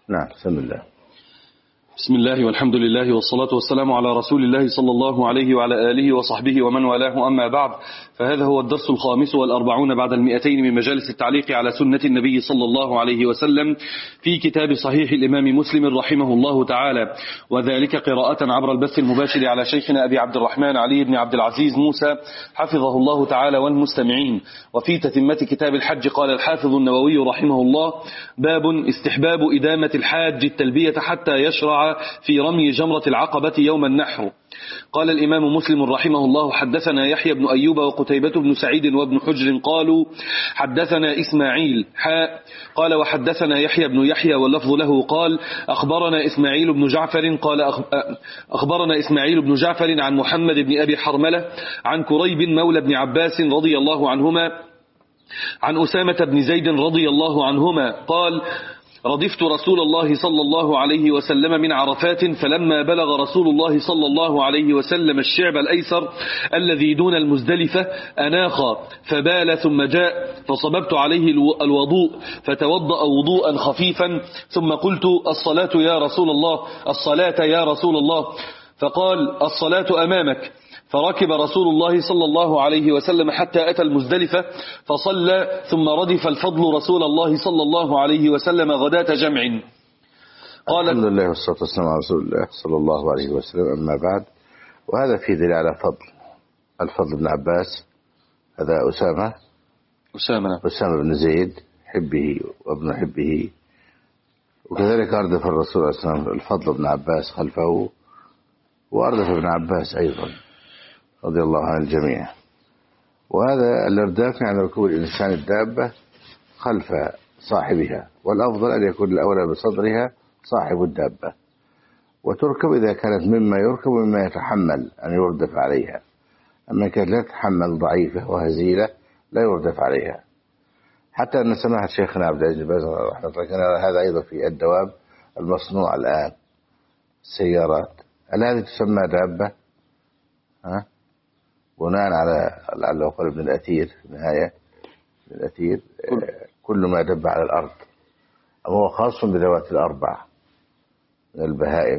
نعم. بسم الله. بسم الله والحمد لله والصلاة والسلام على رسول الله صلى الله عليه وعلى آله وصحبه ومن والاه، أما بعد، فهذا هو الدرس 45 بعد 200 من مجالس التعليق على سنة النبي صلى الله عليه وسلم في كتاب صحيح الإمام مسلم رحمه الله تعالى، وذلك قراءة عبر البث المباشر على شيخنا أبي عبد الرحمن علي بن عبد العزيز موسى حفظه الله تعالى والمستمعين. وفي تتمة كتاب الحج قال الحافظ النووي رحمه الله: باب استحباب إدامة الحاج التلبية حتى يشرع في رمي جمرة العقبة يوم النحر. قال الإمام مسلم رحمه الله: حدثنا يحيى بن أيوب وقتيبة بن سعيد وابن حجر قالوا حدثنا إسماعيل قال وحدثنا يحيى بن يحيى واللفظ له قال أخبرنا إسماعيل بن جعفر قال أخبرنا إسماعيل بن جعفر عن محمد بن أبي حرملة عن كريب مولى بن عباس رضي الله عنهما عن أسامة بن زيد رضي الله عنهما قال: ردفت رسول الله صلى الله عليه وسلم من عرفات، فلما بلغ رسول الله صلى الله عليه وسلم الشعب الأيسر الذي دون المزدلفة أناخ فبال، ثم جاء فصببت عليه الوضوء فتوضأ وضوءا خفيفا، ثم قلت: الصلاة يا رسول الله، الصلاة يا رسول الله، فقال: الصلاة أمامك. فركب رسول الله صلى الله عليه وسلم حتى أتى المزدلفة فصلى، ثم ردف الفضل رسول الله صلى الله عليه وسلم غداة جمع. قال: الحمد لله والصلاة والسلام على رسول الله صلى الله عليه وسلم، أما بعد. وهذا في دليل على الفضل بن عباس، هذا أسامة بن زيد حبه وابن حبه، وكذلك أردف الرسول عليه الصلاة والسلام الفضل بن عباس خلفه، وأردف ابن عباس أيضا رضي الله عن الجميع. وهذا الإرداف يعني ركوب الإنسان الدابة خلف صاحبها، والأفضل أن يكون الأولى بصدرها صاحب الدابة، وتركب إذا كانت مما يركب ومما يتحمل أن يردف عليها. أما كانت لا تتحمل ضعيفة وهزيلة لا يردف عليها. حتى أن سماحة شيخنا عبد العزيز بن باز رحمه الله كان هذا أيضا في الدواب المصنوع الآن، السيارات، هل هذه تسمى دابة؟ بناء على لعله قال ابن الأثير في النهاية، ابن الأثير كل ما دب على الأرض، أما هو خاص بذوات الأربع من البهائم.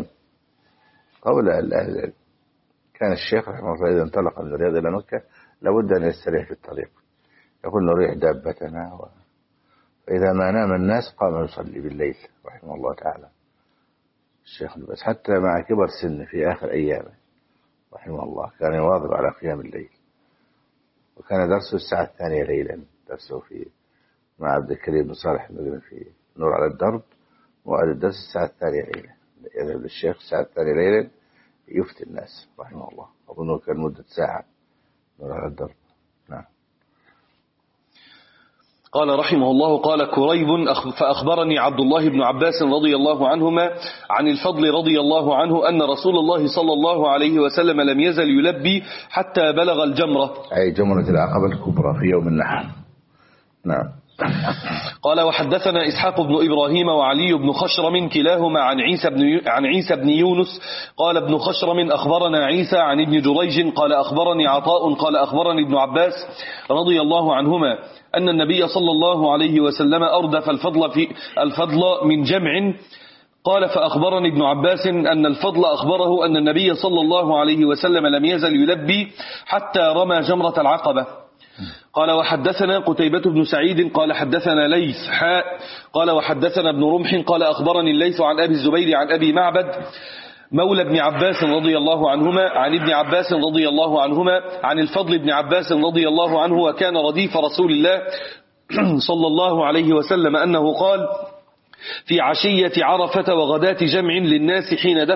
كان الشيخ رحمه الله إذا انطلق من الرياض إلى مكة لابد أن يستريح في الطريق، يقول نريح دابتنا، فإذا ما نام الناس قام يصلي بالليل رحمه الله تعالى الشيخ بس، حتى مع كبر سنه في آخر أيامه رحمه الله كان يواظب على قيام الليل. وكان درسه الساعة 2 ليلا، درسه مع عبد الكريم بن صالح المقرن في نور على الدرب، وعلى الدرس الساعة 2 ليلا، يذهب للشيخ الساعة 2 ليلا يفتي الناس رحمه الله، أظنه كان مدة ساعة نور على الدرب. نعم. قال رحمه الله: قال كريب فأخبرني عبد الله بن عباس رضي الله عنهما عن الفضل رضي الله عنه أن رسول الله صلى الله عليه وسلم لم يزل يلبي حتى بلغ الجمرة، أي جمرة العقبة الكبرى في يوم النحر. نعم. قال: وحدثنا إسحاق بن إبراهيم وعلي بن خشرم كلاهما عن عيسى بن يونس قال ابن خشرم أخبرنا عيسى عن ابن جريج قال أخبرني عطاء قال أخبرني ابن عباس رضي الله عنهما أن النبي صلى الله عليه وسلم أردف الفضل من جمع. قال: فأخبرني ابن عباس أن الفضل أخبره أن النبي صلى الله عليه وسلم لم يزل يلبي حتى رمى جمرة العقبة. قال: وحدثنا قتيبة بن سعيد قال حدثنا ليث قال وحدثنا ابن رمح قال أخبرني الليث عن أبي الزبير عن أبي معبد مولى ابن عباس رضي الله عنهما عن ابن عباس رضي الله عنهما عن الفضل بن عباس رضي الله عنه وكان رديف رسول الله صلى الله عليه وسلم أنه قال: في عشية عرفة وغداة جمع للناس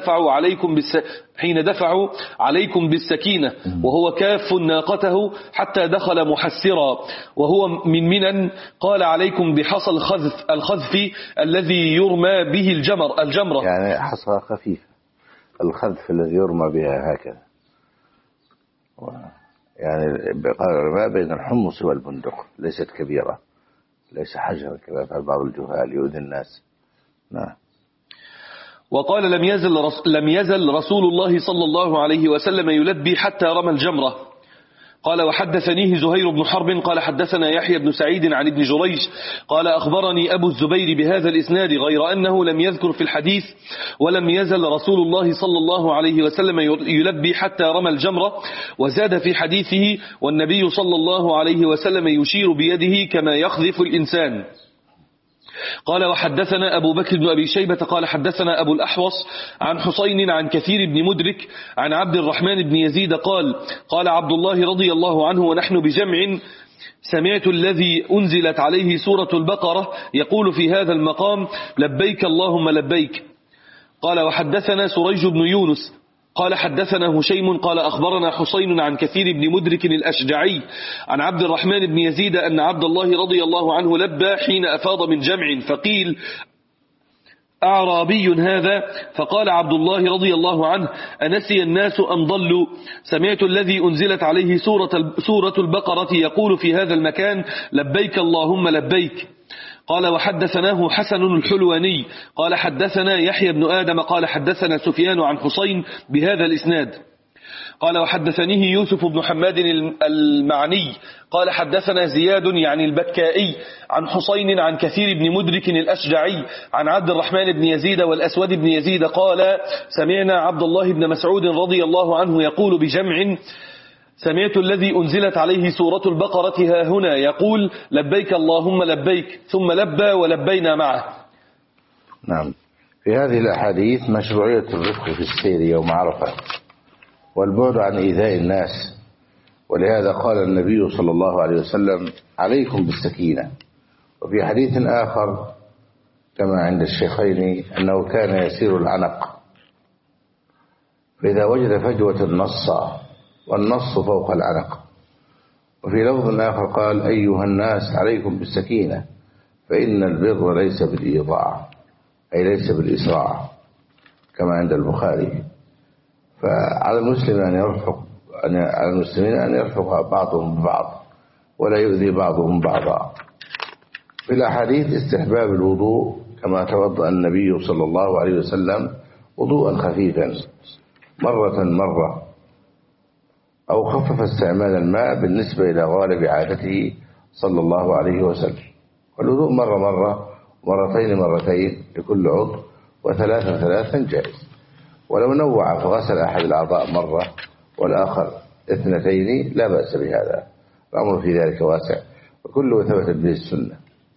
حين دفعوا عليكم بالسكينة، وهو كاف ناقته حتى دخل محسرا وهو من منن، قال: عليكم بحصى الخذف الذي يرمى به الجمرة، يعني حصى خفيف، الخذف الذي يرمى بها هكذا، يعني ما بين الحمص والبندق، ليست كبيرة، ليس حجرا كما فعل بعض الجهال يؤذي الناس. نعم. وقال: لم يزل رسول الله صلى الله عليه وسلم يلبي حتى رمى الجمرة. قال وحدثنيه زهير بن حرب قال حدثنا يحيى بن سعيد عن ابن جريج قال أخبرني أبو الزبير بهذا الإسناد غير أنه لم يذكر في الحديث ولم يزل رسول الله صلى الله عليه وسلم يلبي حتى رمى الجمرة، وزاد في حديثه والنبي صلى الله عليه وسلم يشير بيده كما يخذف الإنسان. قال وحدثنا أبو بكر بن أبي شيبة قال حدثنا أبو الأحوص عن حسين عن كثير بن مدرك عن عبد الرحمن بن يزيد قال عبد الله رضي الله عنه ونحن بجمع سمعت الذي أنزلت عليه سورة البقرة يقول في هذا المقام لبيك اللهم لبيك. قال وحدثنا سريج بن يونس قال حدثنا هشيم قال أخبرنا حسين عن كثير بن مدرك الأشجعي عن عبد الرحمن بن يزيد أن عبد الله رضي الله عنه لبى حين أفاض من جمع فقيل أعرابي هذا، فقال عبد الله رضي الله عنه أنسي الناس أم ضلوا؟ سمعت الذي أنزلت عليه سورة البقرة يقول في هذا المكان لبيك اللهم لبيك. قال وحدثناه حسن الحلواني قال حدثنا يحيى بن آدم قال حدثنا سفيان عن حسين بهذا الإسناد. قال وحدثنيه يوسف بن حماد المعني قال حدثنا زياد يعني البكائي عن حسين عن كثير بن مدرك الأشجعي عن عبد الرحمن بن يزيد والأسود بن يزيد قال سمعنا عبد الله بن مسعود رضي الله عنه يقول بجمع سمعت الذي أنزلت عليه سورة البقرة ها هنا يقول لبيك اللهم لبيك، ثم لبى ولبينا معه. نعم. في هذه الأحاديث مشروعية الرفق في السير يوم عرفة والبعد عن إيذاء الناس، ولهذا قال النبي صلى الله عليه وسلم عليكم بالسكينة. وفي حديث آخر كما عند الشيخين أنه كان يسير العنق فإذا وجد فجوة النص، والنص فوق العنق. وفي لفظ آخر قال أيها الناس عليكم بالسكينة فإن البر ليس بالإيضاع، أي ليس بالإسراع كما عند البخاري. فعلى المسلم أن يرفق، على المسلمين أن يرفق بعضهم ببعض ولا يؤذي بعضهم بعضا. في الأحاديث استحباب الوضوء كما توضأ النبي صلى الله عليه وسلم وضوءا خفيفا مرة أو خفف استعمال الماء بالنسبة إلى غالب عادته صلى الله عليه وسلم. والوضوء مرة مرتين لكل عضو وثلاثا جائز. ولو نوع فغسل أحد الأعضاء مرة والآخر 2 لا بأس بهذا، الأمر في ذلك واسع وكله ثبتت به السنة.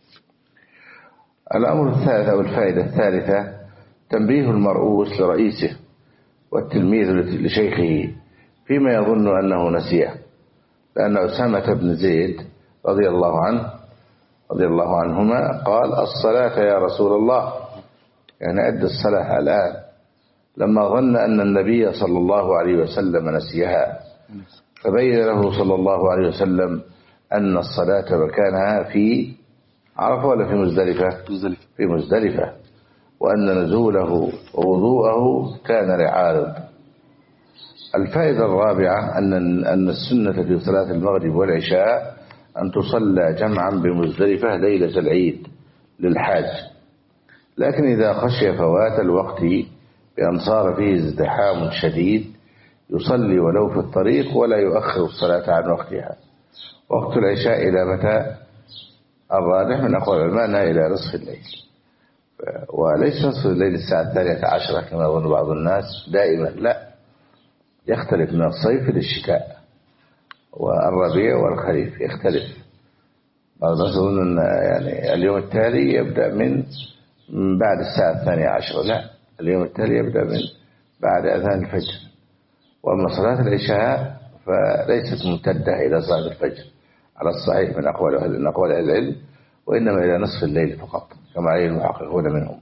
الأمر الثالث أو الفائدة الثالثة تنبيه المرؤوس لرئيسه والتلميذ لشيخه فيما يظن أنه نسيه، لأن أسامة بن زيد رضي الله عنهما قال الصلاة يا رسول الله، يعني أدى الصلاة الآن، لما ظن أن النبي صلى الله عليه وسلم نسيها، فبين له صلى الله عليه وسلم أن الصلاة مكانها في عرفة ولا في مزدلفة؟ في مزدلفة، وأن نزوله ووضوءه كان لعارض. الفائدة الرابعة أن السنة في صلاة المغرب والعشاء أن تصلى جمعا بمزدلفة ليلة العيد للحاج، لكن إذا خشي فوات الوقت بأن صار فيه ازدحام شديد يصلي ولو في الطريق ولا يؤخر الصلاة عن وقتها. وقت العشاء إلى متى؟ الراجح من أقوال العلماء إلى نصف الليل، وليس نصف الليل الساعة 12 كما يظن بعض الناس دائما، لا، يختلف من الصيف للشتاء والربيع والخريف يختلف. بعض الناس يظن أن يعني اليوم التالي يبدأ من بعد الساعة 12، لا، اليوم التالي يبدأ من بعد أذان الفجر. وأما صلاة العشاء فليست ممتدة إلى صلاة الفجر على الصحيح من أقوال أهل العلم، وإنما إلى نصف الليل فقط كما عليه المحققون منهم.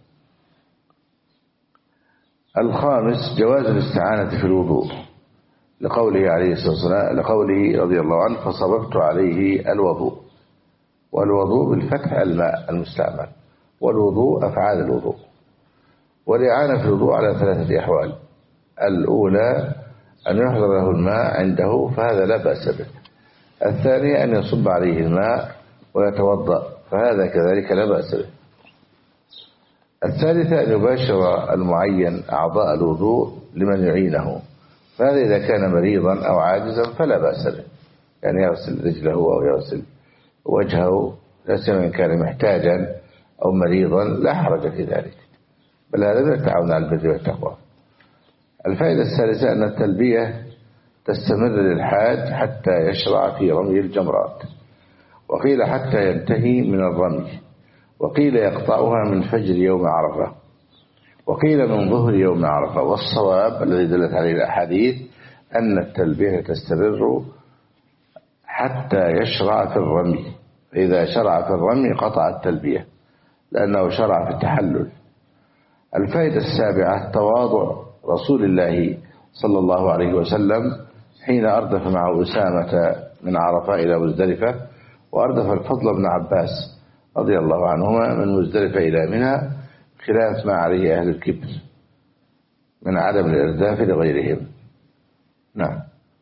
الخامس جواز الاستعانة في الوضوء لقوله عليه الصلاة والسلام، لقوله رضي الله عنه فصببت عليه الوضوء، والوضوء بالفتح الماء المستعمل، والوضوء أفعال الوضوء. والإعانة في الوضوء على 3 أحوال: الأولى أن يحضر له الماء عنده فهذا لا بأس به، الثانية أن يصب عليه الماء ويتوضأ فهذا كذلك لا بأس به، الثالثة أن يباشر المعين أعضاء الوضوء لمن يعينه، فهذا إذا كان مريضا أو عاجزا فلا بأس به، يعني يغسل رجله أو يغسل وجهه، لا سيما إن كان محتاجا أو مريضا لا حرج في ذلك، بل هذا من التعاون على البر والتقوى. الفائدة الثالثة أن التلبية تستمر للحاج حتى يشرع في رمي الجمرات، وقيل حتى ينتهي من الرمي، وقيل يقطعها من فجر يوم عرفة، وقيل من ظهر يوم عرفة. والصواب الذي دلت عليه الأحاديث أن التلبية تستمر حتى يشرع في الرمي، فإذا شرع في الرمي قطع التلبية لأنه شرع في التحلل. الفائدة السابعة تواضع رسول الله صلى الله عليه وسلم حين أردف معه أسامة من عرفة إلى مزدلفة، وأردف الفضل بن عباس رضي الله عنهما من مزدلفة إلى منى، خلاف ما عليه أهل الكبر من عدم الإرداف لغيرهم. نعم.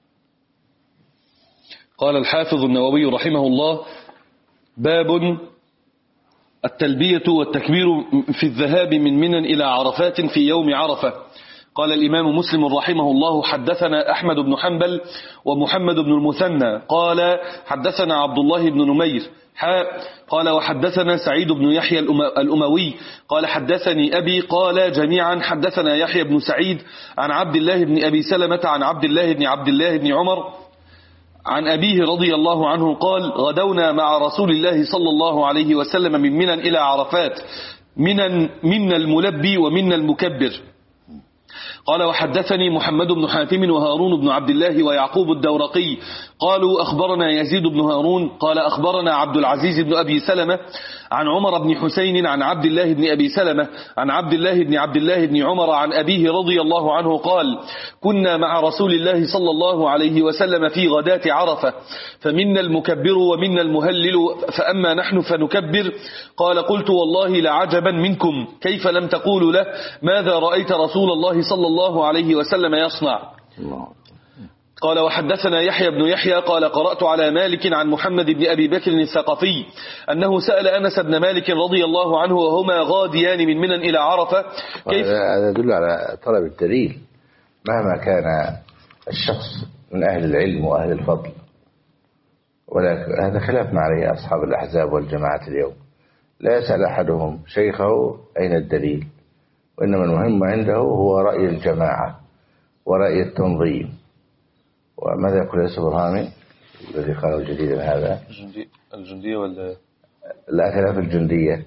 قال الحافظ النووي رحمه الله: باب التلبية والتكبير في الذهاب من منى إلى عرفات في يوم عرفة. قال الإمام مسلم رحمه الله: حدثنا أحمد بن حنبل ومحمد بن المثنى قال حدثنا عبد الله بن نمير قال وحدثنا سعيد بن يحيى الأموي قال حدثني أبي قال جميعا حدثنا يحيى بن سعيد عن عبد الله بن أبي سلمة عن عبد الله بن عمر عن أبيه رضي الله عنه قال: غدونا مع رسول الله صلى الله عليه وسلم من منى إلى عرفات، منا الملبي ومنا المكبر. قال وحدثني محمد بن حاتم وهارون بن عبد الله ويعقوب الدورقي قالوا أخبرنا يزيد بن هارون قال أخبرنا عبد العزيز بن أبي سلمة عن عمر بن حسين عن عبد الله بن أبي سلمة عن عبد الله بن عمر عن أبيه رضي الله عنه قال: كنا مع رسول الله صلى الله عليه وسلم في غداة عرفة، فمنا المكبر ومنا المهلل، فأما نحن فنكبر. قال: قلت والله لعجبا منكم كيف لم تقولوا له ماذا رأيت رسول الله صلى الله عليه وسلم يصنع. قال وحدثنا يحيى بن يحيى قال قرأت على مالك عن محمد بن أبي بكر الثقفي أنه سأل أنس بن مالك رضي الله عنه وهما غاديان من منى إلى عرفة كيف. هذا يدل على طلب الدليل مهما كان الشخص من أهل العلم وأهل الفضل، ولكن هذا خلاف ما عليه أصحاب الأحزاب والجماعات اليوم. لا يسأل أحدهم شيخه أين الدليل، وإنما المهم عنده هو رأي الجماعة ورأي التنظيم. وماذا يقول يوسف برهامي الذي قاله جديدا هذا؟ الجندية ولا لا، خلاف الجندية.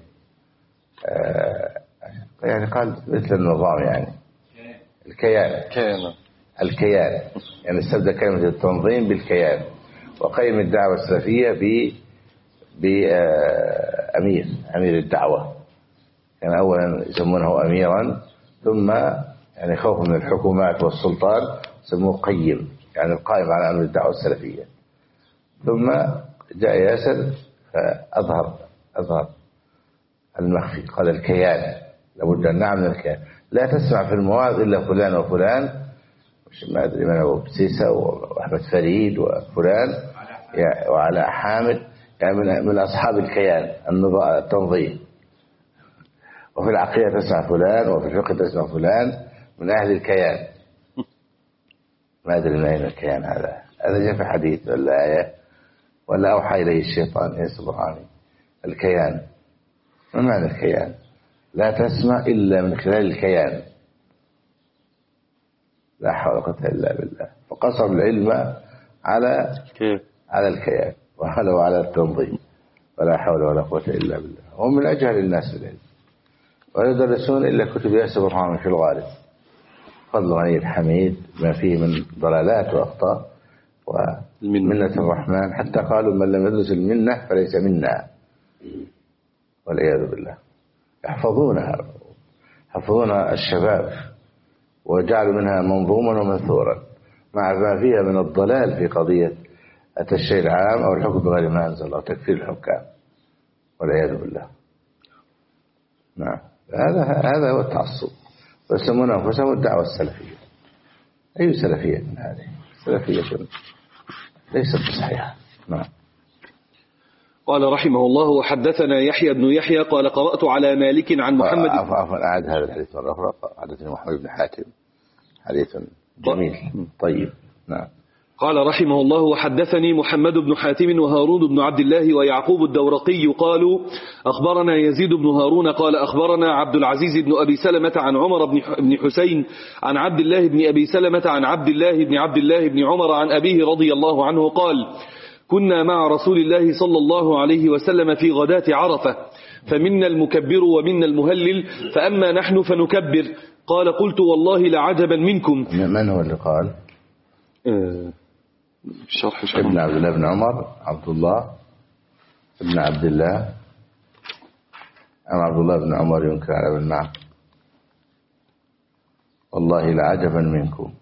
يعني قال مثل النظام، يعني الكيان يعني استبدأ كلمة التنظيم بالكيان، وقيم الدعوة السلفية بأمير الدعوة. يعني أولا يسمونه أميرا، ثم يعني خوفا من الحكومات والسلطان سموه قيم، يعني القائم على أمر الدعوة السلفية. ثم جاء ياسر فأظهر المخفي، قال الكيان، لابد أن نعمل الكيان. لا تسمع في المواعظ إلا فلان وفلان، ما أدري من هو، بسيسة وأحمد فريد وفلان وعلى حامد، يعني من أصحاب الكيان التنظيم. وفي العقيدة تسمع فلان، وفي الفقه تسمع فلان من أهل الكيان. ما أدري من أين الكيان هذا جاء في حديث ولا آية ولا أوحى إليه الشيطان يا سبحانه. الكيان ما معنى الكيان؟ لا تسمع إلا من خلال الكيان. لا حول ولا قوة إلا بالله. فقصر العلم على الكيان وعلى التنظيم، ولا حول ولا قوة إلا بالله. هم من أجهل الناس بالعلم، ولا يدرسون إلا كتب ياسر برهان في الغالب، فضل غني الحميد ما فيه من ضلالات وأخطاء ومنة الرحمن، حتى قالوا من لم يدرس المنة فليس منا، والعياذ بالله. يحفظونها الشباب، وجعلوا منها منظوما ومنثورا مع ما فيها من الضلال في قضية التشريع العام أو الحكم بغير ما أنزل الله، تكفير الحكام، والعياذ بالله. نعم، هذا هو التعصب، ويسمون أنفسهم الدعوة السلفية. أي سلفية من هذه؟ سلفية ليست صحيحة. نعم. قال رحمه الله وحدثنا يحيى بن يحيى قال قرأت على مالك عن محمد. عفوا أعد هذا الحديث مرة أخرى. حدثني محمد بن حاتم، حديث جميل طيب. نعم. قال رحمه الله: وحدثني محمد بن حاتم وهارون بن عبد الله ويعقوب الدورقي قالوا أخبرنا يزيد بن هارون قال أخبرنا عبد العزيز بن أبي سلمة عن عمر بن حسين عن عبد الله بن أبي سلمة عن عبد الله بن عمر عن أبيه رضي الله عنه قال: كنا مع رسول الله صلى الله عليه وسلم في غداة عرفة، فمنا المكبر ومنا المهلل، فأما نحن فنكبر. قال: قلت والله لعجبا منكم. من هو اللي قال؟ شرح ابن عبد الله بن عمر، عبد الله ابن عبد الله، أم عبد الله بن عمر ينكر على ابن معه؟ والله لعجبا منكم.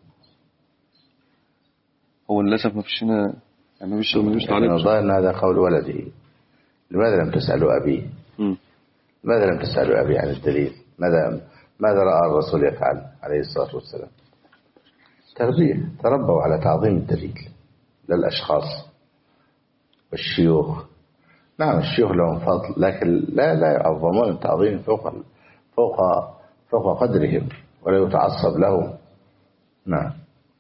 هو للأسف ما فيش هنا، يعني ما فيش تعليق. الظاهر أن هذا قول ولده. لماذا لم تسألوا أبيه؟ ماذا لم تسألوا أبي عن الدليل؟ ماذا رأى الرسول يفعل عليه الصلاة والسلام؟ تربية، تربوا على تعظيم الدليل للأشخاص والشيوخ. نعم الشيوخ لهم فضل، لكن لا يعظمون التعظيم فوق قدرهم، ولا يتعصب لهم. نعم.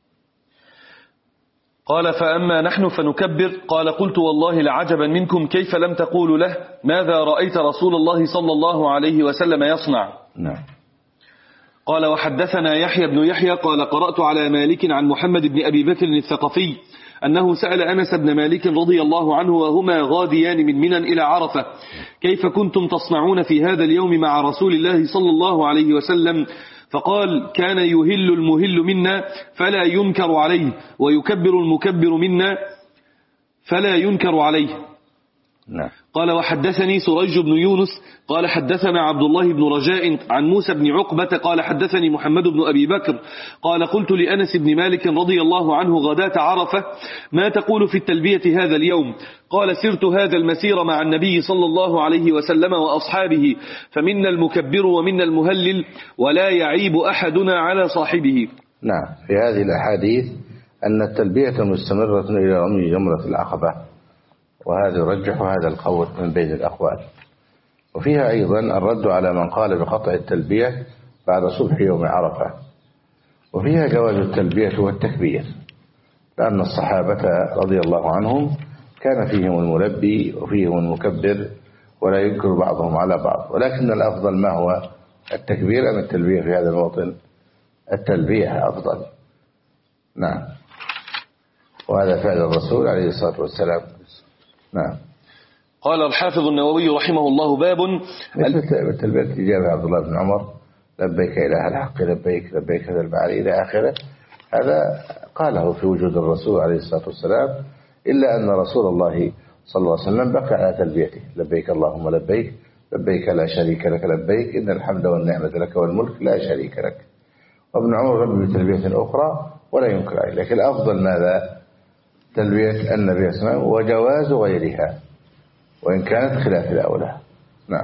قال: فأما نحن فنكبر. قال: قلت والله لعجبا منكم، كيف لم تقولوا له ماذا رأيت رسول الله صلى الله عليه وسلم يصنع؟ نعم. قال: وحدثنا يحيى بن يحيى قال: قرأت على مالك عن محمد بن أبي بكر الثقفي أنه سأل أنس بن مالك رضي الله عنه وهما غاديان من منى إلى عرفة: كيف كنتم تصنعون في هذا اليوم مع رسول الله صلى الله عليه وسلم؟ فقال: كان يهل المهل منا فلا ينكر عليه، ويكبر المكبر منا فلا ينكر عليه. نعم. قال: وحدثني سريج بن يونس قال: حدثنا عبد الله بن رجاء عن موسى بن عقبة قال: حدثني محمد بن أبي بكر قال: قلت لأنس بن مالك رضي الله عنه غداة عرفة: ما تقول في التلبية هذا اليوم؟ قال: سرت هذا المسير مع النبي صلى الله عليه وسلم وأصحابه، فمنا المكبر ومنا المهلل، ولا يعيب أحدنا على صاحبه. نعم. في هذه الأحاديث أن التلبية مستمرة إلى رمي جمرة العقبة، وهذا يرجح هذا القول من بين الأقوال. وفيها أيضا الرد على من قال بقطع التلبية بعد صبح يوم عرفة، وفيها جواز التلبية والتكبير، لأن الصحابة رضي الله عنهم كان فيهم الملبي وفيهم المكبر، ولا ينكر بعضهم على بعض، ولكن الأفضل ما هو التكبير أم التلبية؟ في هذا الموطن التلبية أفضل. نعم. وهذا فعل الرسول عليه الصلاة والسلام. نعم. قال الحافظ النووي رحمه الله: باب التلبية إجابة عبد الله بن عمر: لبيك إله الحق لبيك لبيك ذا البعري إلى آخره. هذا قاله في وجود الرسول عليه الصلاة والسلام، إلا أن رسول الله صلى الله عليه وسلم بقى على تلبيته: لبيك اللهم لبيك لبيك لا شريك لك لبيك إن الحمد والنعمة لك والملك لا شريك لك. وابن عمر لبي بتلبية أخرى ولا ينكر عليه، لكن الأفضل ماذا؟ تلبية النبي صلى الله عليه وسلم، وجواز غيرها وإن كانت خلاف الأولى. نعم.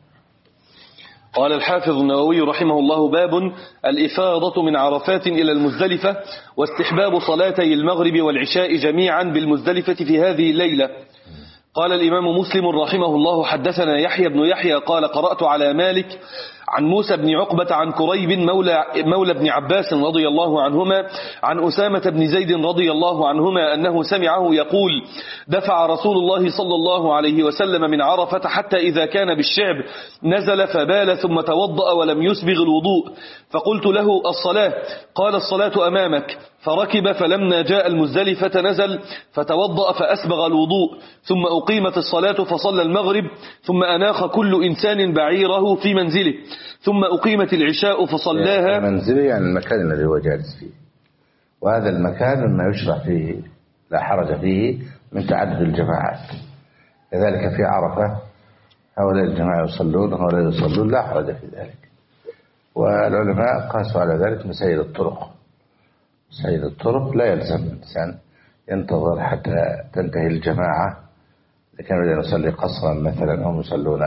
قال الحافظ النووي رحمه الله: باب الإفاضة من عرفات إلى المزدلفة، واستحباب صلاتي المغرب والعشاء جميعا بالمزدلفة في هذه الليلة. قال الإمام مسلم رحمه الله: حدثنا يحيى بن يحيى قال: قرأت على مالك عن موسى بن عقبة عن كريب مولى ابن عباس رضي الله عنهما عن أسامة بن زيد رضي الله عنهما أنه سمعه يقول: دفع رسول الله صلى الله عليه وسلم من عرفة حتى إذا كان بالشعب نزل فبال ثم توضأ ولم يسبغ الوضوء، فقلت له: الصلاة؟ قال: الصلاة أمامك. فركب، فلما جاء المزدلفة نزل فتوضأ فأسبغ الوضوء، ثم أقيمت الصلاة فصلى المغرب، ثم أناخ كل إنسان بعيره في منزله، ثم أقيمت العشاء فصلاها. منزله يعني المكان الذي هو جالس فيه، وهذا المكان مما يشرع فيه لا حرج فيه من تعدد الجماعات. كذلك في عرفة هؤلاء الجماعة يصلون وهؤلاء يصلون، لا حرج في ذلك. والعلماء قاسوا على ذلك مسائل الطرق. مسائل الطرق لا يلزم الإنسان ينتظر حتى تنتهي الجماعة، إذا كانوا يصلي قصرا مثلا هم يصلون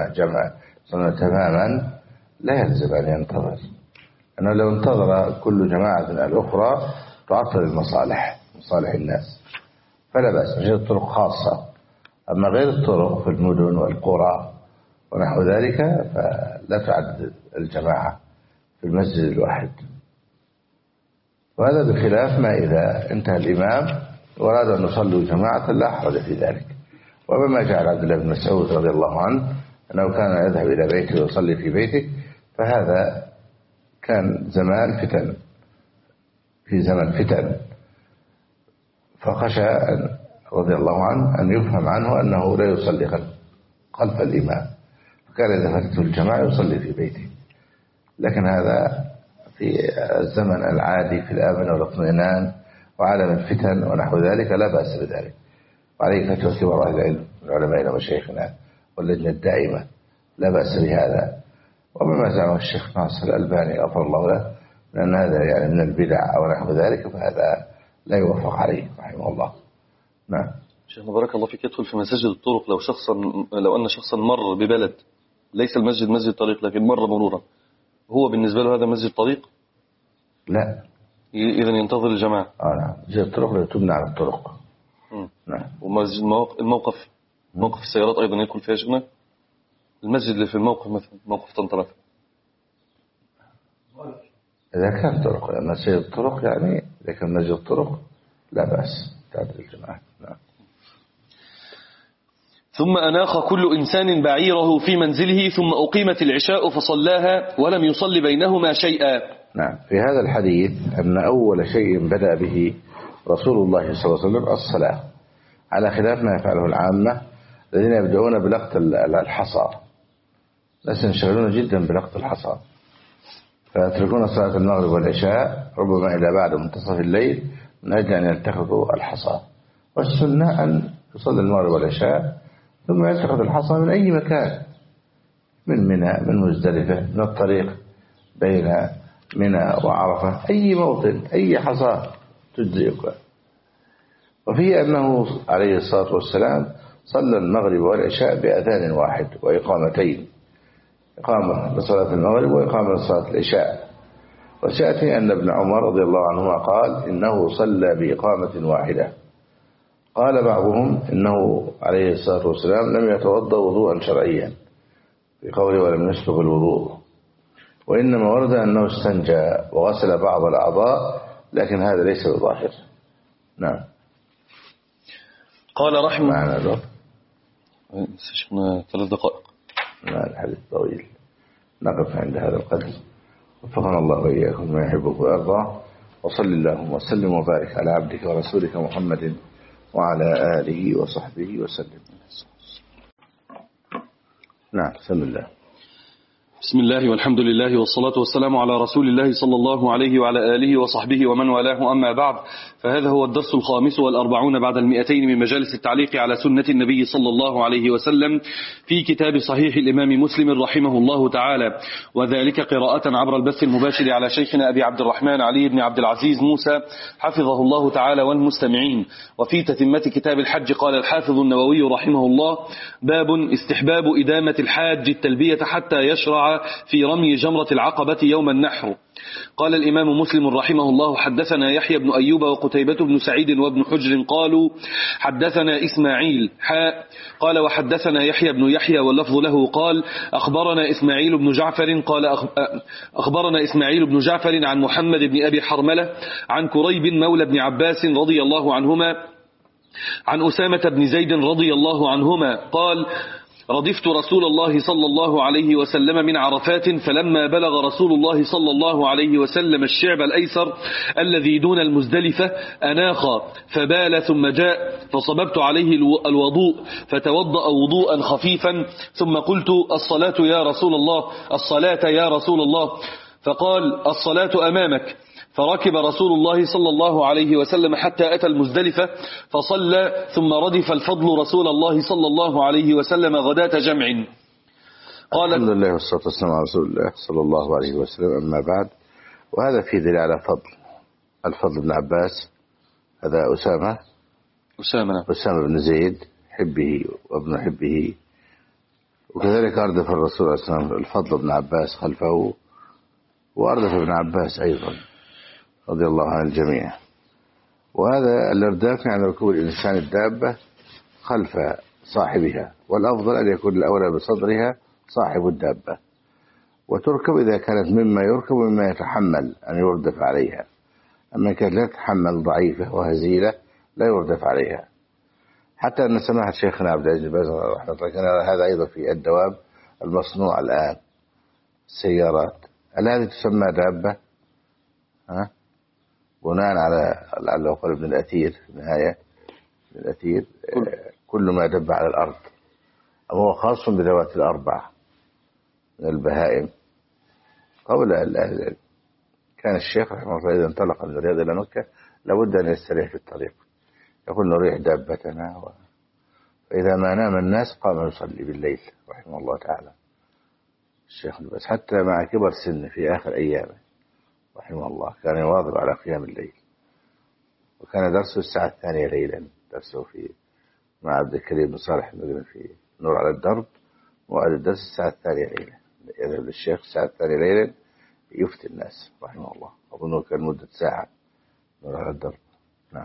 تماما لا يلزم أن ينتظر، أنه لو انتظر كل جماعة الأخرى تعطل المصالح، مصالح الناس، فلا بأس. غير الطرق خاصة، أما غير الطرق في المدن والقرى ونحو ذلك فلا تعد الجماعة في المسجد الواحد. وهذا بخلاف ما إذا انتهى الإمام وأرادوا أن يصلوا جماعة لا حرج في ذلك. وبما جعل عبد الله بن مسعود رضي الله عنه أنه كان يذهب إلى بيته ويصلي في بيته، فهذا كان زمان فتن، في زمن فتن، فخشى رضي الله عنه أن يفهم عنه أنه لا يصلي خلف الإمام، فكان إذا فاتته الجماعة يصلي في بيته. لكن هذا في الزمن العادي في الأمن والاطمئنان وعالم الفتن ونحو ذلك لا بأس بذلك. وعليه فتوى كبار أهل العلم من علمائنا ومشايخنا واللجنة الدائمة، لا بأس بهذا. ومما زعمه الشيخ ناصر الألباني غفر الله له من أن هذا يعني من البدع أو نحو ذلك، فهذا لا يوافق عليه رحمه الله. نعم. شيخنا بارك الله فيك، يدخل في مساجد الطرق لو أن شخصا مر ببلد ليس المسجد مسجد طريق لكن مر مرورا، هو بالنسبة له هذا مسجد طريق؟ لا، إذن ينتظر الجماعة. نعم، مسجد الطرق لا تمنع عن الطرق. نعم. ومسجد موقف السيارات أيضا يدخل فيها شيخنا؟ المسجد اللي في الموقف مثلا موقف طنطرة، إذا كان طرق مسجد الطرق يعني، إذا كان مسجد الطرق لا بأس تعدد الجماعة. نعم. ثم أناخ كل إنسان بعيره في منزله ثم أقيمت العشاء فصلاها ولم يصل بينهما شيئا. نعم. في هذا الحديث أن أول شيء بدأ به رسول الله صلى الله عليه وسلم الصلاة، على خلاف ما يفعله العامة الذين يبدأون بلقط الحصى، الناس ينشغلون جدا بلقط الحصى، فيتركون صلاة المغرب والعشاء ربما إلى بعد منتصف الليل من أجل أن يلتقطوا الحصى. والسنة أن يصلي المغرب والعشاء ثم يلتقط الحصى من أي مكان، من منى، من مزدلفة، من الطريق بين منى وعرفة، أي موطن، أي حصى تجزئك. وفيه أنه عليه الصلاة والسلام صلى المغرب والعشاء بأذان واحد وإقامتين، إقامة لصلاة المغرب وإقامة لصلاة العشاء. وسيأتي أن ابن عمر رضي الله عنهما قال إنه صلى بإقامة واحدة. قال بعضهم إنه عليه الصلاة والسلام لم يتوضأ وضوءا شرعيا في قوله ولم يسبغ الوضوء، وإنما ورد أنه استنجى وغسل بعض الأعضاء، لكن هذا ليس بظاهر. نعم. قال رحمه معنا الوقت شفنا 3 دقائق. لا، الحديث طويل، نقف عند هذا القدر. وفقنا الله وإياكم ما يحبه ويرضى، وصل اللهم وسلم وبارك على عبدك ورسولك محمد وعلى آله وصحبه وسلم. نعم. بسم الله. بسم الله والحمد لله والصلاة والسلام على رسول الله صلى الله عليه وعلى آله وصحبه ومن والاه، أما بعد، فهذا هو الدرس 45 بعد 200 من مجالس التعليق على سنة النبي صلى الله عليه وسلم في كتاب صحيح الإمام مسلم رحمه الله تعالى، وذلك قراءة عبر البث المباشر على شيخنا أبي عبد الرحمن علي بن عبد العزيز موسى حفظه الله تعالى والمستمعين. وفي تتمة كتاب الحج قال الحافظ النووي رحمه الله: باب استحباب إدامة الحاج التلبية حتى يشرع في رمي جمرة العقبة يوم النحر. قال الإمام مسلم رحمه الله: حدثنا يحيى بن أيوب وقتيبة بن سعيد وابن حجر قالوا حدثنا إسماعيل قال وحدثنا يحيى بن يحيى واللفظ له قال أخبرنا إسماعيل بن جعفر قال أخبرنا إسماعيل بن جعفر عن محمد بن أبي حرملة عن كريب مولى بن عباس رضي الله عنهما عن أسامة بن زيد رضي الله عنهما قال: ردفت رسول الله صلى الله عليه وسلم من عرفات، فلما بلغ رسول الله صلى الله عليه وسلم الشعب الأيسر الذي دون المزدلفة أناخ فبال، ثم جاء فصببت عليه الوضوء فتوضأ وضوءا خفيفا، ثم قلت: الصلاة يا رسول الله، الصلاة يا رسول الله، فقال: الصلاة أمامك. فركب رسول الله صلى الله عليه وسلم حتى أتى المزدلفة فصلى، ثم ردف الفضل رسول الله صلى الله عليه وسلم غداة جمع. قال الحمد لله والصلاة والسلام على رسول الله صلى الله عليه وسلم، أما بعد. وهذا في دليل على الفضل بن عباس، هذا أسامة بن زيد حبه وابن حبه، وكذلك أردف الرسول عليه الصلاة والسلام الفضل بن عباس خلفه، وأردف ابن عباس أيضا رضي الله عن الجميع. وهذا الإرداف يعني ركوب الإنسان الدابة خلف صاحبها، والأفضل أن يكون الأولى بصدرها صاحب الدابة، وتركب إذا كانت مما يركب مما يتحمل أن يردف عليها. أما كانت لا تتحمل ضعيفة وهزيلة لا يردف عليها. حتى أن سماحة شيخنا عبد العزيز بن باز رحمه الله كان هذا أيضا في الدواب المصنوع الآن، السيارات، هل هذه تسمى دابة؟ بناء على لعله قال ابن الأثير في النهاية، ابن الأثير كل ما دب على الأرض، أما هو خاص بذوات الأربع من البهائم. قول كان الشيخ رحمه الله إذا انطلق من الرياض إلى مكة لابد أن يستريح في الطريق، يقول نريح دابتنا، فإذا ما نام الناس قام يصلي بالليل رحمه الله تعالى الشيخ بس، حتى مع كبر سنه في آخر أيامه رحمه الله كان يواظب على قيام الليل. وكان درسه الساعة 2 ليلا، درسه في مع عبد الكريم بن صالح المقرن في نور على الدرب، وعلى الدرس الساعة 2 ليلا، يذهب للشيخ الساعة 2 ليلا يفتي الناس رحمه الله، أظنه كان مدة ساعة نور على الدرب. نعم.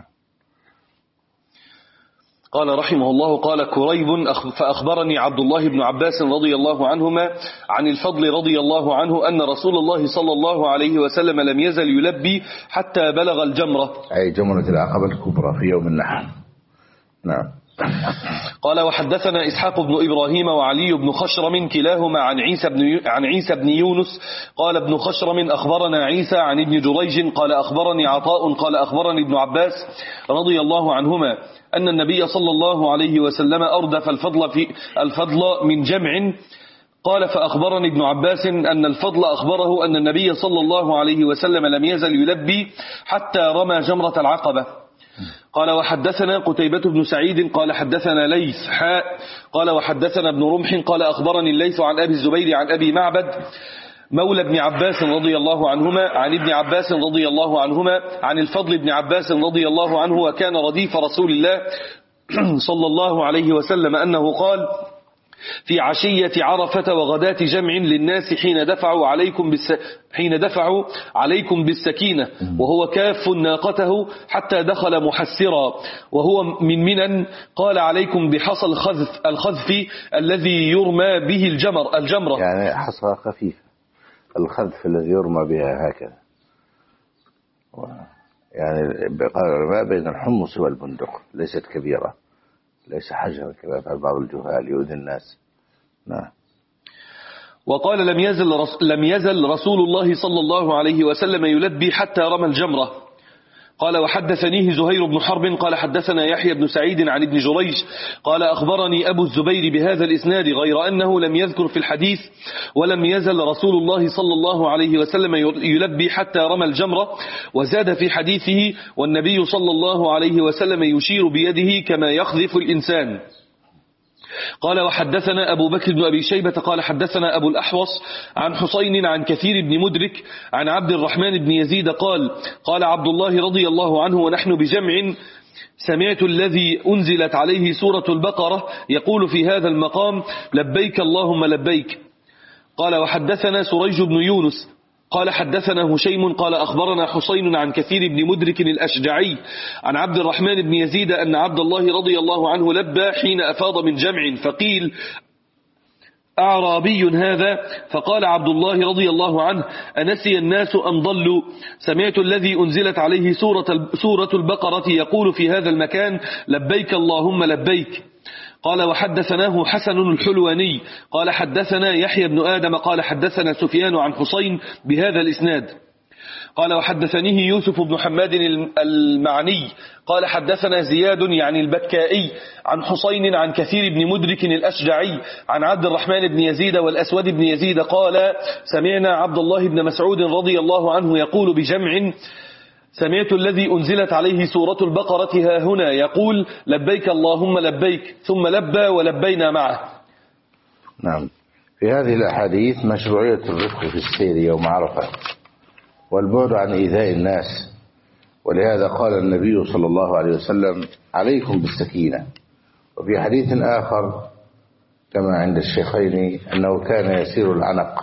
قال رحمه الله: قال كريب فأخبرني عبد الله بن عباس رضي الله عنهما عن الفضل رضي الله عنه أن رسول الله صلى الله عليه وسلم لم يزل يلبي حتى بلغ الجمرة، أي جمرة العقبة الكبرى في يوم النحر. نعم. قال وحدثنا إسحاق بن إبراهيم وعلي بن خشرم كلاهما عن عيسى بن يونس قال ابن خشرم أخبرنا عيسى عن ابن جريج قال أخبرني عطاء قال أخبرني ابن عباس رضي الله عنهما أن النبي صلى الله عليه وسلم أردف الفضل من جمع. قال فأخبرني ابن عباس أن الفضل أخبره أن النبي صلى الله عليه وسلم لم يزل يلبي حتى رمى جمرة العقبة. قال وحدثنا قتيبة بن سعيد قال حدثنا ليث قال وحدثنا ابن رمح قال أخبرني الليث عن أبي الزبير عن أبي معبد مولى ابن عباس رضي الله عنهما عن ابن عباس رضي الله عنهما عن الفضل بن عباس رضي الله عنه وكان رديف رسول الله صلى الله عليه وسلم أنه قال في عشية عرفة وغداة جمع للناس حين دفعوا عليكم بالسكينة وهو كاف ناقته حتى دخل محسرا وهو من منن قال عليكم بحصى الخذف الذي يرمى به الجمرة، يعني حصى خفيف الخذف الذي يرمى بها هكذا، يعني قال العلماء بين الحمص والبندق، ليست كبيرة، ليس حجرا كما فعل بعض الجهال يؤذي الناس. نعم. وقال لم يزل رسول الله صلى الله عليه وسلم يلبي حتى رمى الجمرة. قال وحدثنيه زهير بن حرب قال حدثنا يحيى بن سعيد عن ابن جريج قال أخبرني أبو الزبير بهذا الإسناد غير أنه لم يذكر في الحديث ولم يزل رسول الله صلى الله عليه وسلم يلبي حتى رمى الجمرة، وزاد في حديثه والنبي صلى الله عليه وسلم يشير بيده كما يخذف الإنسان. قال وحدثنا أبو بكر بن أبي شيبة قال حدثنا أبو الأحوص عن حسين عن كثير بن مدرك عن عبد الرحمن بن يزيد قال عبد الله رضي الله عنه ونحن بجمع سمعت الذي أنزلت عليه سورة البقرة يقول في هذا المقام لبيك اللهم لبيك. قال وحدثنا سريج بن يونس قال حدثنا هشيم قال أخبرنا حسين عن كثير بن مدرك الأشجعي عن عبد الرحمن بن يزيد أن عبد الله رضي الله عنه لبى حين أفاض من جمع فقيل أعرابي هذا؟ فقال عبد الله رضي الله عنه أنسي الناس أم ضلوا؟ سمعت الذي أنزلت عليه سورة البقرة يقول في هذا المكان لبيك اللهم لبيك. قال وحدثناه حسن الحلواني قال حدثنا يحيى بن آدم قال حدثنا سفيان عن حسين بهذا الإسناد. قال وحدثنيه يوسف بن حماد المعني قال حدثنا زياد يعني البكائي عن حسين عن كثير بن مدرك الأشجعي عن عبد الرحمن بن يزيد والأسود بن يزيد قال سمعنا عبد الله بن مسعود رضي الله عنه يقول بجمع سمعت الذي أنزلت عليه سورة البقرة ها هنا يقول لبيك اللهم لبيك ثم لبى ولبينا معه. نعم. في هذه الأحاديث مشروعية الرفق في السير يوم عرفة والبعد عن إيذاء الناس، ولهذا قال النبي صلى الله عليه وسلم عليكم بالسكينة. وفي حديث آخر كما عند الشيخين أنه كان يسير العنق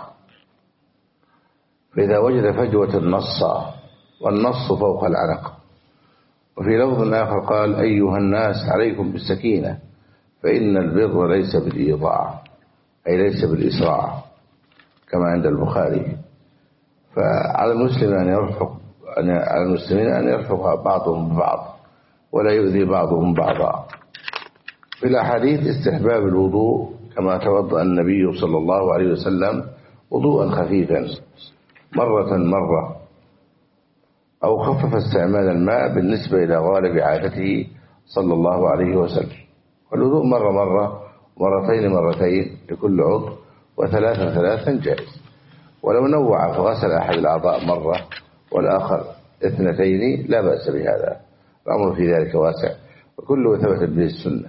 فإذا وجد فجوة النص والنص فوق العنق. وفي لفظ آخر قال أيها الناس عليكم بالسكينة فإن البر ليس بالإيضاع أي ليس بالإسراع كما عند البخاري. فعلى المسلم على المسلمين أن يرفق بعضهم ببعض ولا يؤذي بعضهم بعضا. في الأحاديث استحباب الوضوء كما توضأ النبي صلى الله عليه وسلم وضوءا خفيفا مرة أو خفف استعمال الماء بالنسبة إلى غالب عادته صلى الله عليه وسلم. والوضوء مرة مرتين لكل عضو وثلاثا جائز. ولو نوع فغسل أحد الأعضاء مرة والآخر 2 لا بأس بهذا، الأمر في ذلك واسع وكله ثبت به السنة.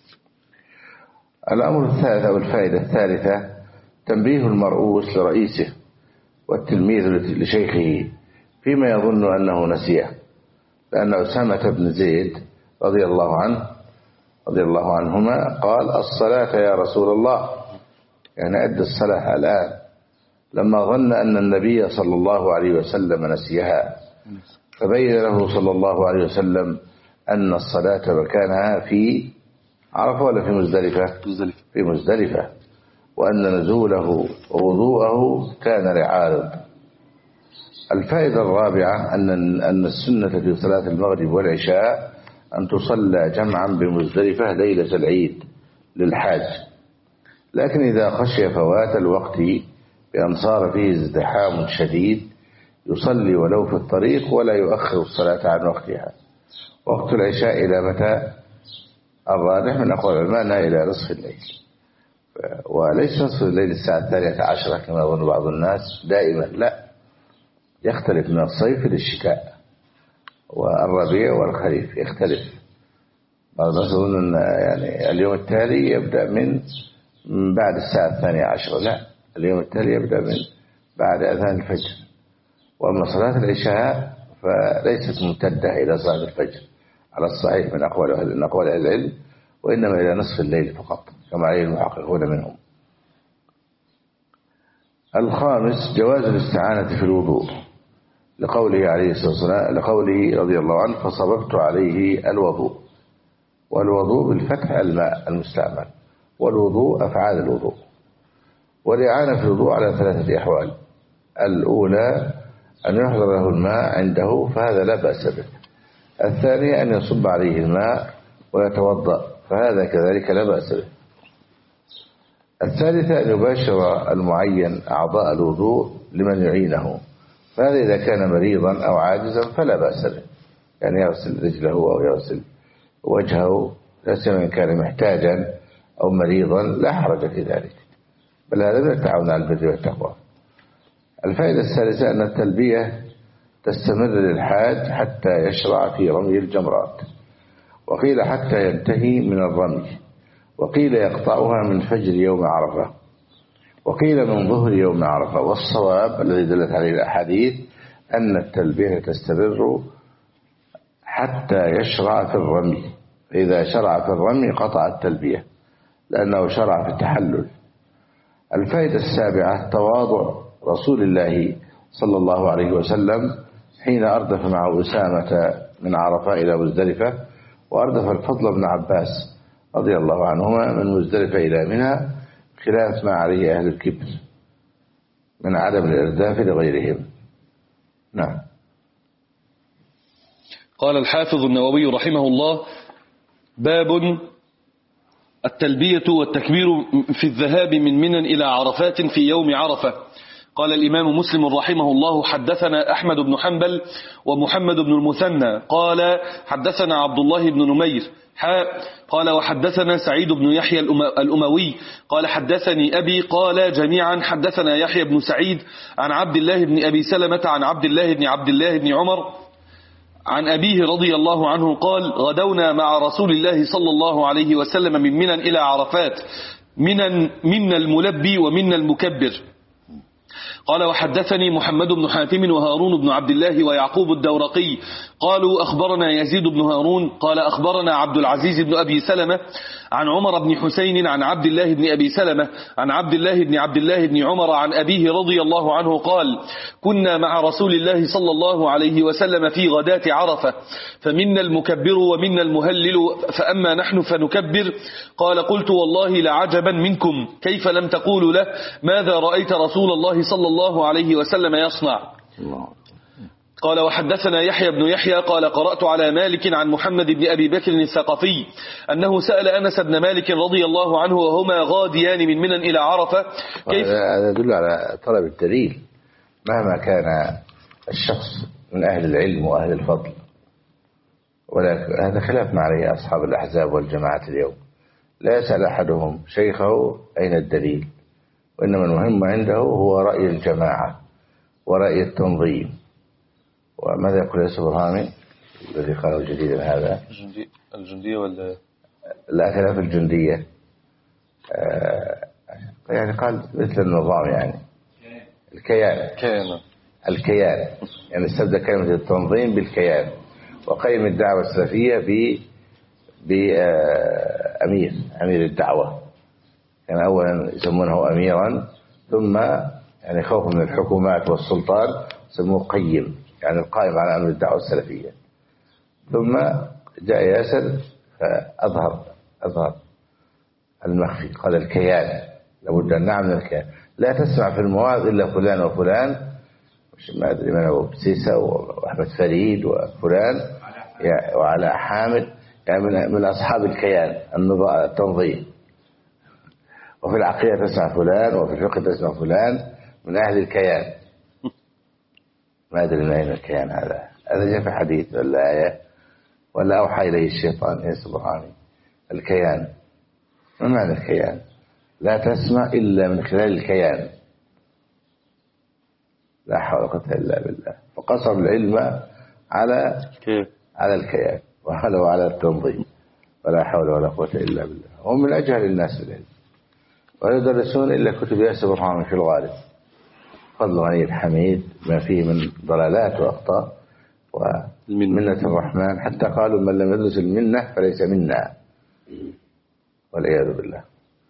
الأمر الثالث أو الفائدة الثالثة تنبيه المرؤوس لرئيسه والتلميذ لشيخه فيما يظن أنه نسيه، لأن أسامة بن زيد رضي الله عنهما قال: الصلاة يا رسول الله، يعني أدى الصلاة الآن، لما ظن أن النبي صلى الله عليه وسلم نسيها، فبين له صلى الله عليه وسلم أن الصلاة مكانها في عرفة ولا في مزدلفة؟ في مزدلفة، وأن نزوله ووضوءه كان لعارض. الفائدة الرابعة أن السنة في صلاة المغرب والعشاء أن تصلى جمعا بمزدلفة ليلة العيد للحاج، لكن إذا خشي فوات الوقت بأن صار فيه ازدحام شديد يصلي ولو في الطريق ولا يؤخر الصلاة عن وقتها. وقت العشاء إلى متى؟ الراجح من أقوال العلماء إلى نصف الليل، وليس نصف الليل الساعة 12 كما يظن بعض الناس دائما، لا، يختلف من الصيف للشتاء والربيع والخريف يختلف. بعض الناس يظن أن يعني اليوم التالي يبدأ من بعد الساعة 12، لا، اليوم التالي يبدأ من بعد أذان الفجر. وأما صلاة العشاء فليست ممتدة إلى صلاة الفجر على الصحيح من أقوال أهل العلم، وإنما إلى نصف الليل فقط كما عليه المحققون منهم. الخامس جواز الاستعانة في الوضوء، لقوله عليه الصلاة والسلام، لقوله رضي الله عنه: فصببت عليه الوضوء. والوضوء بالفتح الماء المستعمل، والوضوء أفعال الوضوء. والإعانة في الوضوء على 3 أحوال: الأولى أن يحضر له الماء عنده فهذا لا بأس به. الثانية أن يصب عليه الماء ويتوضأ فهذا كذلك لا بأس به. الثالثة أن يباشر المعين أعضاء الوضوء لمن يعينه، فهذا إذا كان مريضا أو عاجزا فلا بأس به، يعني يغسل رجله أو يغسل وجهه، لا سيما إن كان محتاجا أو مريضا لا حرج في ذلك، بل هذا من التعاون على البر والتقوى. الفائدة الثالثة أن التلبية تستمر للحاج حتى يشرع في رمي الجمرات، وقيل حتى ينتهي من الرمي، وقيل يقطعها من فجر يوم عرفة، وقيل من ظهر يوم عرفة. والصواب الذي دلت عليه الأحاديث أن التلبية تستمر حتى يشرع في الرمي، فإذا شرع في الرمي قطع التلبية لأنه شرع في التحلل. الفائدة السابعة تواضع رسول الله صلى الله عليه وسلم حين أردف مع أسامة من عرفة إلى مزدلفة، وأردف الفضل بن عباس رضي الله عنهما من مزدلفة إلى منى، خلاف ما عليه أهل الكبر من عدم الإرداف لغيرهم. نعم. قال الحافظ النووي رحمه الله: باب التلبية والتكبير في الذهاب من منى إلى عرفات في يوم عرفة. قال الإمام مسلم رحمه الله: حدثنا أحمد بن حنبل ومحمد بن المثنى قال حدثنا عبد الله بن نمير قال وحدثنا سعيد بن يحيى الأموي قال حدثني أبي قال جميعا حدثنا يحيى بن سعيد عن عبد الله بن أبي سلمة عن عبد الله بن عمر عن أبيه رضي الله عنه قال: غدونا مع رسول الله صلى الله عليه وسلم من منى إلى عرفات، منا الملبي ومنا المكبر. قال وحدثني محمد بن حاتم وهارون بن عبد الله ويعقوب الدورقي قالوا أخبرنا يزيد بن هارون قال أخبرنا عبد العزيز بن أبي سلمة عن عمر بن حسين عن عبد الله بن أبي سلمة عن عبد الله بن عمر عن أبيه رضي الله عنه قال: كنا مع رسول الله صلى الله عليه وسلم في غداة عرفة، فمنا المكبر ومنا المهلل، فأما نحن فنكبر. قال: قلت والله لعجبا منكم كيف لم تقولوا له ماذا رأيت رسول الله صلى الله عليه وسلم يصنع؟ قال وحدثنا يحيى بن يحيى قال قرأت على مالك عن محمد بن أبي بكر الثقفي أنه سأل أنس بن مالك رضي الله عنه وهما غاديان من منى إلى عرفة كيف. هذا يدل على طلب الدليل مهما كان الشخص من أهل العلم وأهل الفضل، ولكن هذا خلاف ما عليه أصحاب الأحزاب والجماعة اليوم. لا يسأل أحدهم شيخه أين الدليل، وإنما المهم عنده هو رأي الجماعة ورأي التنظيم. وماذا يقول يوسف برهامي الذي قاله جديدا هذا؟ الجندية ولا لا، خلاف الجندية. يعني قال مثل النظام، يعني الكيان يعني استبدل كلمة التنظيم بالكيان، وقيم الدعوة السلفية بأمير الدعوة. يعني أولا يسمونه أميرا، ثم يعني خوفا من الحكومات والسلطان سموه قيم، يعني القائم على أمر الدعوة السلفية. ثم جاء ياسر فأظهر المخفي، قال الكيان، لابد أن نعمل الكيان. لا تسمع في المواعظ إلا فلان وفلان، مش ما أدري من أبو بسيسة وأحمد فريد وفلان وعلى حامد، يعني من أصحاب الكيان التنظيم. وفي العقيدة تسمع فلان، وفي الفقه تسمع فلان من أهل الكيان. ما أدري من أين الكيان هذا جاء في حديث ولا آية ولا أوحى إليه الشيطان يا سبحانه. الكيان ما معنى الكيان؟ لا تسمع إلا من خلال الكيان. لا حول ولا قوة إلا بالله. فقصر العلم على الكيان وعلى التنظيم، ولا حول ولا قوة إلا بالله. هم من أجهل الناس بالعلم، ولا يدرسون إلا كتب ياسر برهامي في الغالب، فضل غني الحميد ما فيه من ضلالات وأخطاء ومنة الرحمن، حتى قالوا من لم يدرس المنة فليس منا، والعياذ بالله.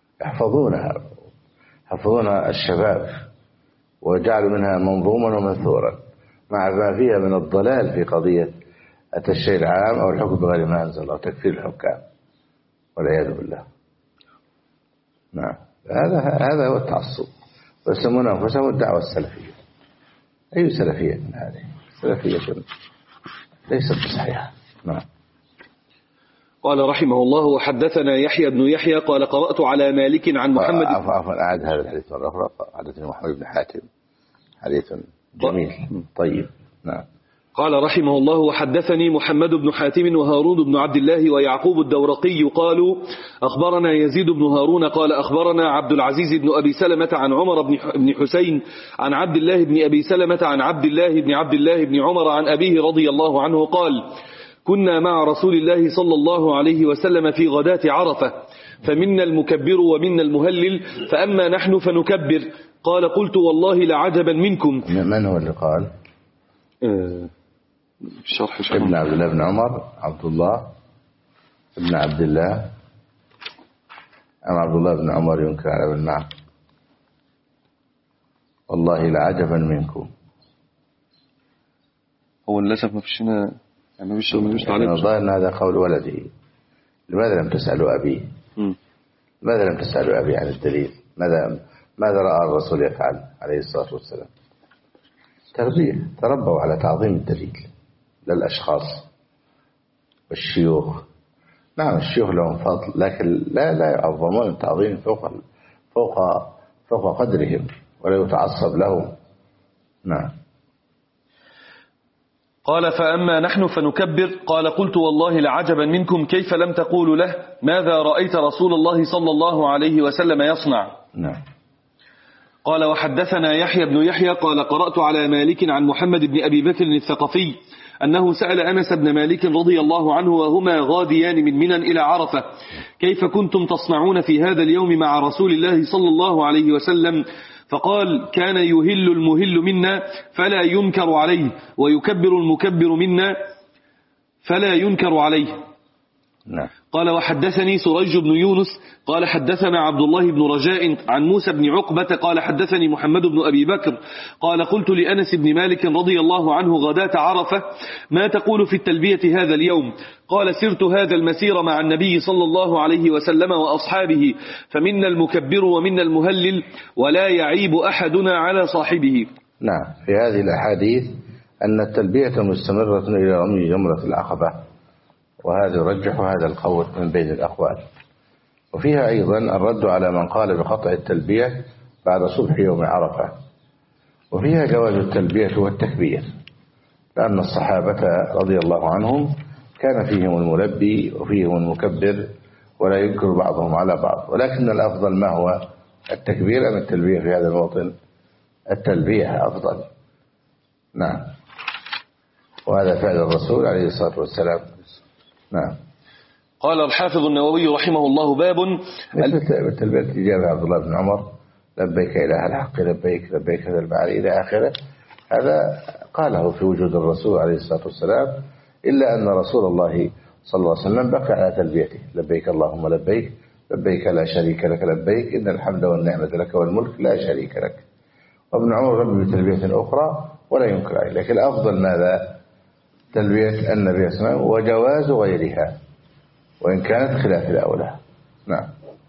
يحفظونها الشباب، وجعلوا منها منظوما ومنثورا مع ما فيها من الضلال في قضية التشريع العام أو الحكم بغير ما أنزل الله، تكفير الحكام، والعياذ بالله. نعم، هذا هو التعصب، ويسمون أنفسهم الدعوة السلفية. أي سلفية من هذه؟ سلفية ليست صحيحة. نعم. قال رحمه الله وحدثنا يحيى بن يحيى قال قرأت على مالك عن محمد. عفوا أعد هذا الحديث مرة أخرى. حدثني محمد بن حاتم، حديث جميل طيب. نعم. قال رحمه الله وحدثني محمد بن حاتم وهارون بن عبد الله ويعقوب الدورقي قالوا أخبرنا يزيد بن هارون قال أخبرنا عبد العزيز بن أبي سلمة عن عمر بن حسين عن عبد الله بن أبي سلمة عن عبد الله بن عمر عن أبيه رضي الله عنه قال كنا مع رسول الله صلى الله عليه وسلم في غداة عرفة، فمنا المكبر ومنا المهلل، فأما نحن فنكبر. قال قلت والله لعجبا منكم. من هو اللي قال؟ شرح ابن عبد الله بن عمر، عبد الله ابن عبد الله، أما عبد الله بن عمر ينكر على ابن معه. والله لعجبا منكم. هو للأسف ما فيش هنا، يعني ما فيش تعليق. الظاهر أن هذا قول ولده. لماذا لم تسألوا أبيه؟ ماذا لم تسألوا أبي عن الدليل؟ ماذا رأى الرسول يفعل عليه الصلاة والسلام؟ تربية، تربوا على تعظيم الدليل، للأشخاص والشيوخ. نعم الشيوخ لهم فضل، لكن لا يعظمون التعظيم فوق قدرهم، ولا يتعصب لهم. نعم. قال فأما نحن فنكبر. قال قلت والله لعجبا منكم كيف لم تقولوا له ماذا رأيت رسول الله صلى الله عليه وسلم يصنع. نعم. قال وحدثنا يحيى بن يحيى قال قرأت على مالك عن محمد بن أبي بكر الثقفي أنه سأل أنس بن مالك رضي الله عنه وهما غاديان من منى إلى عرفة كيف كنتم تصنعون في هذا اليوم مع رسول الله صلى الله عليه وسلم؟ فقال كان يهل المهل منا فلا ينكر عليه، ويكبر المكبر منا فلا ينكر عليه. نعم. قال وحدثني سريج بن يونس قال حدثنا عبد الله بن رجاء عن موسى بن عقبة قال حدثني محمد بن أبي بكر قال قلت لأنس بن مالك رضي الله عنه غداة عرفة ما تقول في التلبية هذا اليوم؟ قال سرت هذا المسير مع النبي صلى الله عليه وسلم وأصحابه، فمنا المكبر ومنا المهلل، ولا يعيب أحدنا على صاحبه. نعم. في هذه الأحاديث أن التلبية مستمرة إلى رمي جمرة العقبة، وهذا يرجح هذا القول من بين الأقوال. وفيها أيضا الرد على من قال بقطع التلبية بعد صبح يوم عرفة. وفيها جواز التلبية والتكبير، لأن الصحابة رضي الله عنهم كان فيهم الملبي وفيهم المكبر، ولا ينكر بعضهم على بعض، ولكن الأفضل ما هو التكبير أم التلبية في هذا الموطن؟ التلبية أفضل. نعم، وهذا فعل الرسول عليه الصلاة والسلام. نعم. قال الحافظ النووي رحمه الله باب التلبية إجابة عبد الله بن عمر: لبيك إله الحق لبيك لبيك ذا المعالي إلى آخره. هذا قاله في وجود الرسول عليه الصلاة والسلام، إلا أن رسول الله صلى الله عليه وسلم بقى على تلبيته: لبيك اللهم لبيك لبيك لا شريك لك لبيك إن الحمد والنعمة لك والملك لا شريك لك. وابن عمر ربي بتلبية أخرى ولا ينكر عليه، لكن الأفضل ماذا؟ تلبية النبي صلى الله عليه وسلم، وجواز غيرها وإن كانت خلاف الأولى. نعم.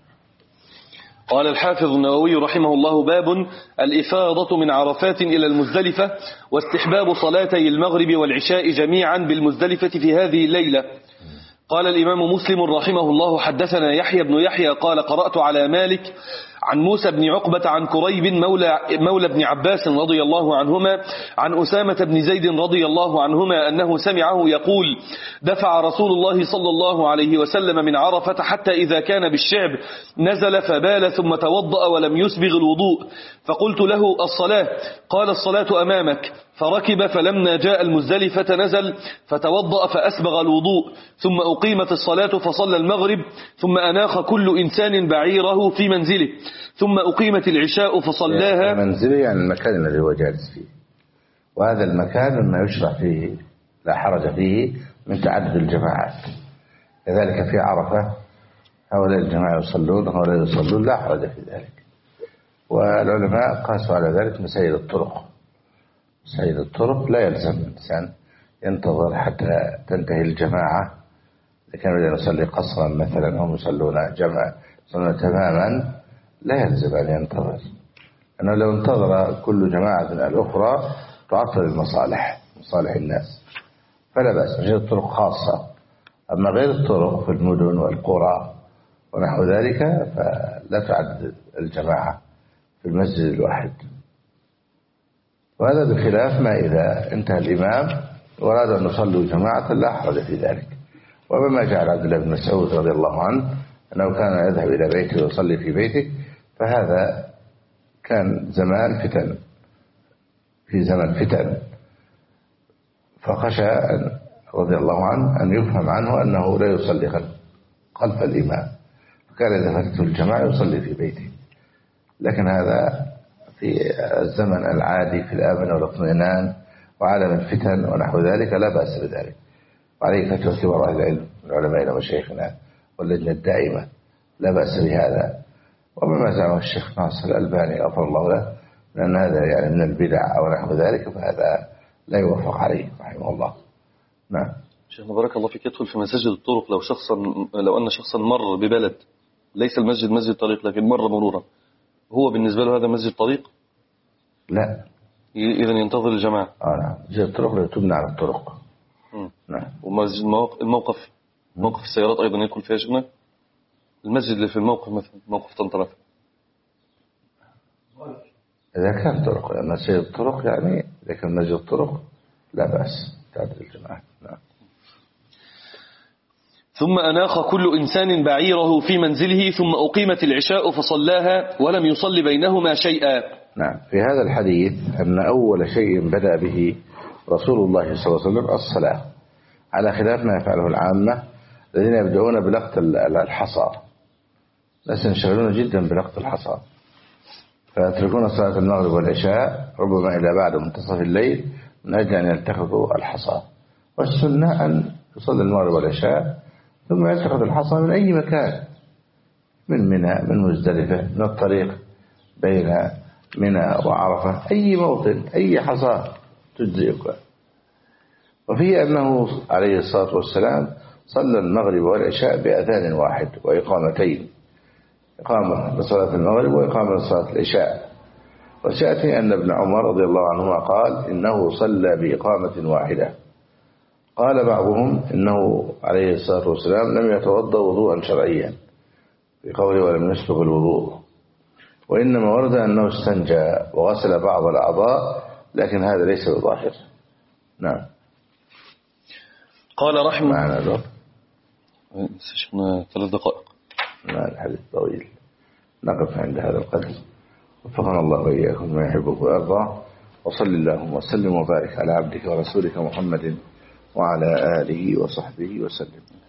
قال الحافظ النووي رحمه الله باب الإفاضة من عرفات إلى المزدلفة واستحباب صلاتي المغرب والعشاء جميعا بالمزدلفة في هذه الليلة. قال الإمام مسلم رحمه الله حدثنا يحيى بن يحيى قال قرأت على مالك عن موسى بن عقبة عن كريب مولى ابن عباس رضي الله عنهما عن أسامة بن زيد رضي الله عنهما أنه سمعه يقول: دفع رسول الله صلى الله عليه وسلم من عرفة حتى إذا كان بالشعب نزل فبال ثم توضأ ولم يسبغ الوضوء، فقلت له: الصلاة؟ قال: الصلاة أمامك. فركب، فلما جاء المزدلفة نزل فتوضأ فأسبغ الوضوء، ثم أقيمت الصلاة فصلى المغرب، ثم أناخ كل إنسان بعيره في منزله، ثم أقيمت العشاء فصلاها. يعني منزله يعني المكان الذي هو جالس فيه، وهذا المكان مما يشرع فيه لا حرج فيه من تعدد الجماعات. كذلك في عرفة هؤلاء الجماعة يصلون وهؤلاء يصلون، لا حرج في ذلك. والعلماء قاسوا على ذلك مسائل الطرق. مسائل الطرق لا يلزم الإنسان ينتظر حتى تنتهي الجماعة. إذا كانوا يصلي قصرا مثلا هم يصلون تماما لا يلزم أن ينتظر، أنه لو انتظر كل جماعة الأخرى تعطل المصالح، مصالح الناس، فلا بأس. غير الطرق خاصة، أما غير الطرق في المدن والقرى ونحو ذلك فلا تعد الجماعة في المسجد الواحد. وهذا بخلاف ما إذا انتهى الإمام وأراد أن يصلوا جماعة لا حرج في ذلك. وبما جعل عبد الله بن مسعود رضي الله عنه أنه كان يذهب إلى بيته ويصلي في بيته، فهذا كان زمان فتن، في زمن فتن، فخشى رضي الله عنه أن يفهم عنه أنه لا يصلي خلف الإمام، فكان إذا فاتته الجماعة يصلي في بيته. لكن هذا في الزمن العادي في الأمن والاطمئنان وعالم الفتن ونحو ذلك لا بأس بذلك. وعليه فتوى كبار أهل العلم من علمائنا وشيخنا واللجنة الدائمة، لا بأس بهذا. ومما زعمه الشيخ ناصر الألباني غفر الله له من أن هذا يعني من البدع أو نحو ذلك، فهذا لا يوافق عليه رحمه الله. نعم. شيخنا بارك الله فيك، يدخل في مساجد الطرق لو أن شخصا مر ببلد ليس المسجد مسجد طريق لكن مر مرورا، هو بالنسبة له هذا مسجد طريق؟ لا، إذن ينتظر الجماعة. نعم، مسجد الطرق لا تبنى على الطرق. نعم. ومسجد الموقف موقف السيارات أيضا يدخل فيها شيخنا؟ المسجد اللي في الموقف مثلا موقف طنطرة، إذا كان طرق مسجد الطرق يعني، لكن مسجد الطرق لا بأس تعدد الجماعة. نعم. ثم أناخ كل إنسان بعيره في منزله، ثم أقيمت العشاء فصلاها ولم يصل بينهما شيئا. نعم. في هذا الحديث أن أول شيء بدأ به رسول الله صلى الله عليه وسلم الصلاة، على خلاف ما يفعله العامة الذين يبدأون بلقط الحصى. الناس ينشغلون جدا بلقط الحصى، فيتركون صلاة المغرب والعشاء ربما إلى بعد منتصف الليل من أجل أن يلتقطوا الحصى. والسنة أن يصلي المغرب والعشاء ثم يلتقط الحصى من أي مكان، من منى، من مزدلفة، من الطريق بين منى وعرفة، أي موطن، أي حصى تجزئك. وفيه أنه عليه الصلاة والسلام صلى المغرب والعشاء بأذان واحد وإقامتين، إقامة لصلاة المغرب وإقامة لصلاة العشاء. وسيأتي أن ابن عمر رضي الله عنهما قال إنه صلى بإقامة واحدة. قال بعضهم إنه عليه الصلاة والسلام لم يتوضأ وضوءا شرعيا في قوله ولم يسبق الوضوء، وإنما ورد أنه استنجى وغسل بعض الأعضاء، لكن هذا ليس بظاهر. نعم. قال رحمه معنا ذلك 3 دقائق. لا، الحديث طويل، نقف عند هذا القدر. وفقنا الله وإياكم ما يحبه ويرضى، وصل اللهم وسلم وبارك على عبدك ورسولك محمد وعلى آله وصحبه وسلم.